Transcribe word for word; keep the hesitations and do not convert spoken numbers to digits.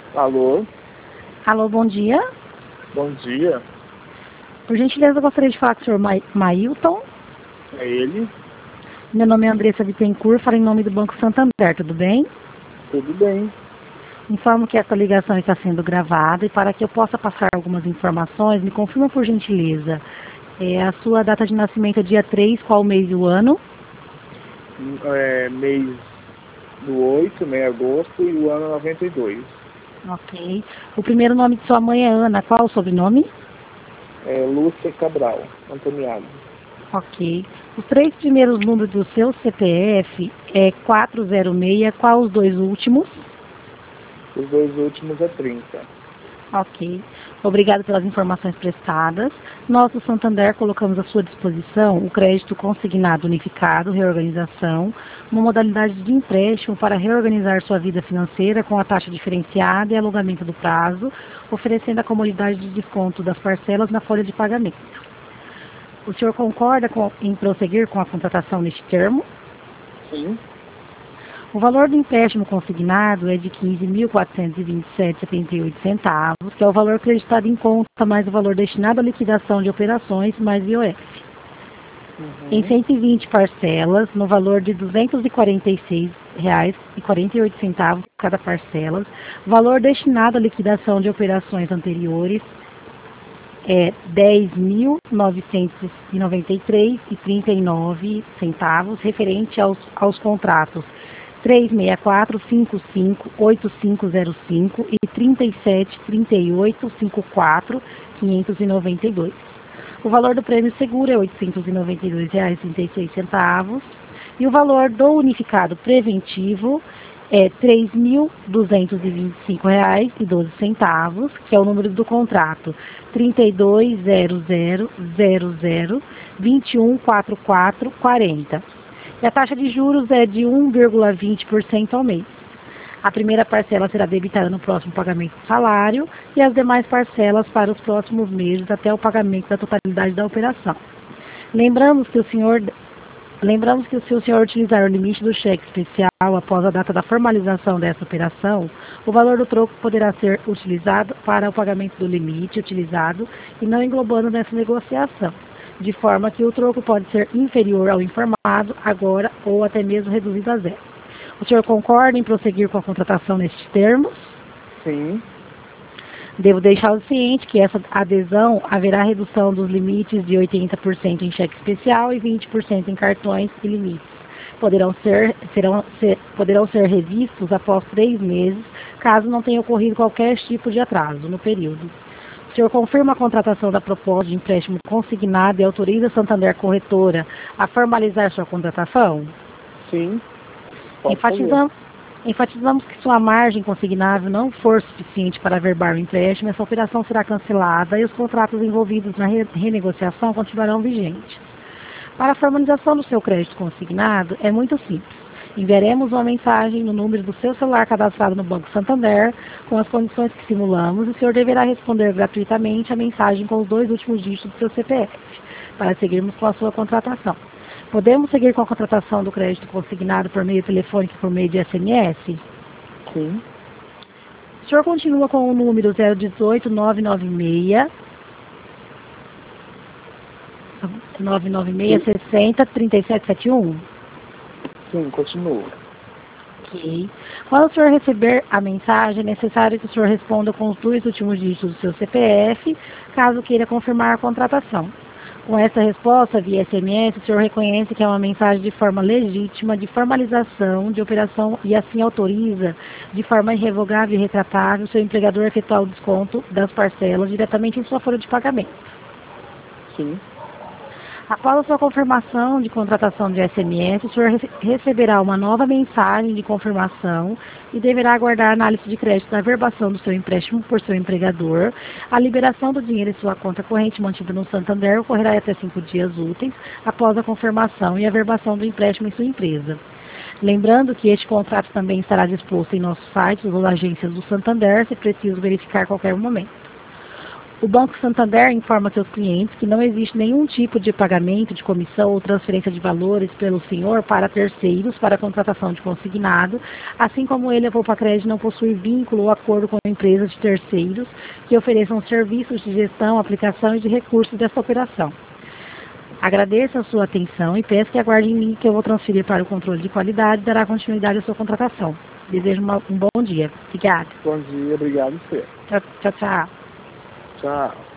Alô? Alô, bom dia. Bom dia. Por gentileza, eu gostaria de falar com o senhor Ma Mailton. É ele? Meu nome é Andressa Bittencourt, falo em nome do Banco Santander, tudo bem? Tudo bem. Informo que essa ligação está sendo gravada e para que eu possa passar algumas informações, me confirma por gentileza. É, a sua data de nascimento é dia três, qual mês e o ano? É mês do oito, né, agosto, e o ano noventa e dois. Ok. O primeiro nome de sua mãe é Ana, qual o sobrenome? É Lúcia Cabral, Antoniado. Ok. Os três primeiros números do seu C P F é quatro zero seis, qual os dois últimos? Os dois últimos é trinta. Ok. Obrigado pelas informações prestadas. Nós, do Santander, colocamos à sua disposição o crédito consignado unificado, reorganização, uma modalidade de empréstimo para reorganizar sua vida financeira com a taxa diferenciada e alongamento do prazo, oferecendo a comodidade de desconto das parcelas na folha de pagamento. O senhor concorda com, em prosseguir com a contratação neste termo? Sim. O valor do empréstimo consignado é de quinze mil quatrocentos e vinte e sete reais e setenta e oito centavos, que é o valor acreditado em conta mais o valor destinado à liquidação de operações mais I O F. Uhum. Em cento e vinte parcelas, no valor de duzentos e quarenta e seis reais e quarenta e oito centavos cada parcela, valor destinado à liquidação de operações anteriores é dez mil novecentos e noventa e três reais e trinta e nove centavos, referente aos, aos contratos três seis quatro cinco cinco oito cinco zero cinco e trinta e sete trinta e oito cinquenta e quatro quinhentos e noventa e dois. O valor do prêmio seguro é oitocentos e noventa e dois reais e trinta e seis centavos e o valor do unificado preventivo é três mil duzentos e vinte e cinco reais e doze centavos, que é o número do contrato trinta e dois zero zero zero zero vinte e um quarenta e quatro quarenta. E a taxa de juros é de um vírgula vinte por cento ao mês. A primeira parcela será debitada no próximo pagamento do salário e as demais parcelas para os próximos meses até o pagamento da totalidade da operação. Lembramos que o senhor, lembramos que se o senhor utilizar o limite do cheque especial após a data da formalização dessa operação, o valor do troco poderá ser utilizado para o pagamento do limite utilizado e não englobando nessa negociação, de forma que o troco pode ser inferior ao informado agora ou até mesmo reduzido a zero. O senhor concorda em prosseguir com a contratação nestes termos? Sim. Devo deixar o ciente que essa adesão haverá redução dos limites de oitenta por cento em cheque especial e vinte por cento em cartões e limites. Poderão ser, serão, ser, poderão ser revistos após três meses, caso não tenha ocorrido qualquer tipo de atraso no período. O senhor confirma a contratação da proposta de empréstimo consignado e autoriza a Santander Corretora a formalizar sua contratação? Sim. Pode Enfatizamos, enfatizamos que sua margem consignável não for suficiente para averbar o empréstimo, essa operação será cancelada e os contratos envolvidos na re renegociação continuarão vigentes. Para a formalização do seu crédito consignado, é muito simples. Enviaremos uma mensagem no número do seu celular cadastrado no Banco Santander, com as condições que simulamos, e o senhor deverá responder gratuitamente a mensagem com os dois últimos dígitos do seu C P F, para seguirmos com a sua contratação. Podemos seguir com a contratação do crédito consignado por meio telefônico e por meio de S M S? Sim. O senhor continua com o número zero um oito nove nove seis nove nove seis sessenta trinta e sete setenta e um? Sim, continua. Ok. Quando o senhor receber a mensagem, é necessário que o senhor responda com os dois últimos dígitos do seu C P F, caso queira confirmar a contratação. Com essa resposta via S M S, o senhor reconhece que é uma mensagem de forma legítima de formalização de operação e assim autoriza, de forma irrevogável e retratável, o seu empregador a efetuar o desconto das parcelas diretamente em sua folha de pagamento. Sim. Após a sua confirmação de contratação de S M S, o senhor rece receberá uma nova mensagem de confirmação e deverá aguardar a análise de crédito da averbação do seu empréstimo por seu empregador. A liberação do dinheiro em sua conta corrente mantida no Santander ocorrerá até cinco dias úteis após a confirmação e averbação do empréstimo em sua empresa. Lembrando que este contrato também estará disposto em nossos sites ou agências do Santander, se preciso verificar a qualquer momento. O Banco Santander informa seus clientes que não existe nenhum tipo de pagamento de comissão ou transferência de valores pelo senhor para terceiros para a contratação de consignado, assim como ele, a Poupa Crédito, não possui vínculo ou acordo com empresas de terceiros que ofereçam serviços de gestão, aplicação e de recursos dessa operação. Agradeço a sua atenção e peço que aguarde em mim que eu vou transferir para o controle de qualidade e dará continuidade à sua contratação. Desejo uma, um bom dia. Obrigada. Bom dia, obrigado, Fê. Tchau, tchau, tchau. Tchau.